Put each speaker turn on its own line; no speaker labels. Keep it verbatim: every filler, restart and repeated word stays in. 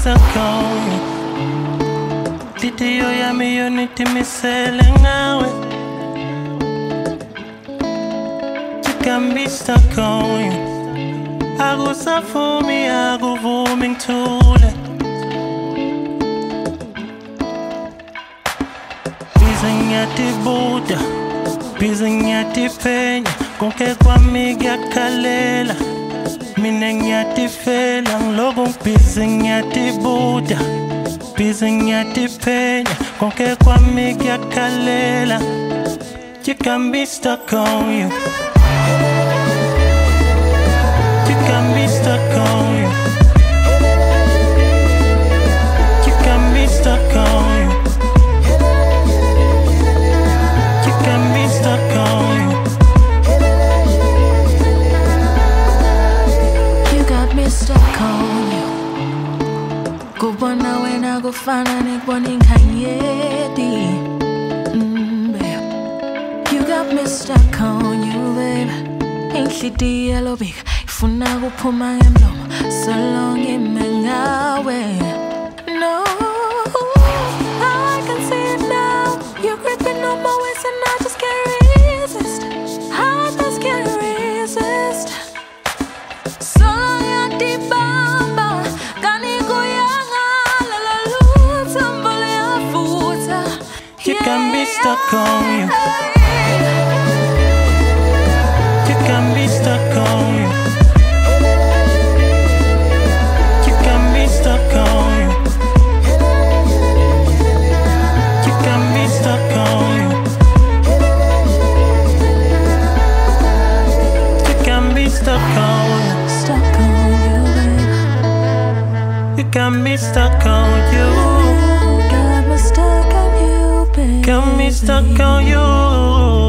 stuck on you. Titi yo ya mi yo niti mi selling out. You can be stuck on you. I go suffer me, I go booming too late. Bizanyati Buddha, bizanyati penya, konke kwa miga kalela. Minanyati felang logo bizanyati Buddha, bizanyati penya, konke kwa miga kalela. You can be stuck on you. You can be stuck on you. You can be stuck on you. You can be stuck on you.
You got me stuck on you. Go bona when I go find a neck burning kanyedi. Mm, babe. You got me stuck on you, babe. Inhliti yellow big. Funa kuphuma ngemlomo so long imengawe. No, I can see it now. You're gripping on my waist and I just can't resist. I just can't resist. So long yandibamba kani kuyanga la la luta mbole yafuta.
You can be stuck on you. You can be stuck on you. Stuck on you. You can be stuck on you. You can be stuck on you.
Stuck on you, babe.
You can be stuck on you.
Got me stuck on you, babe.
Can be stuck on you.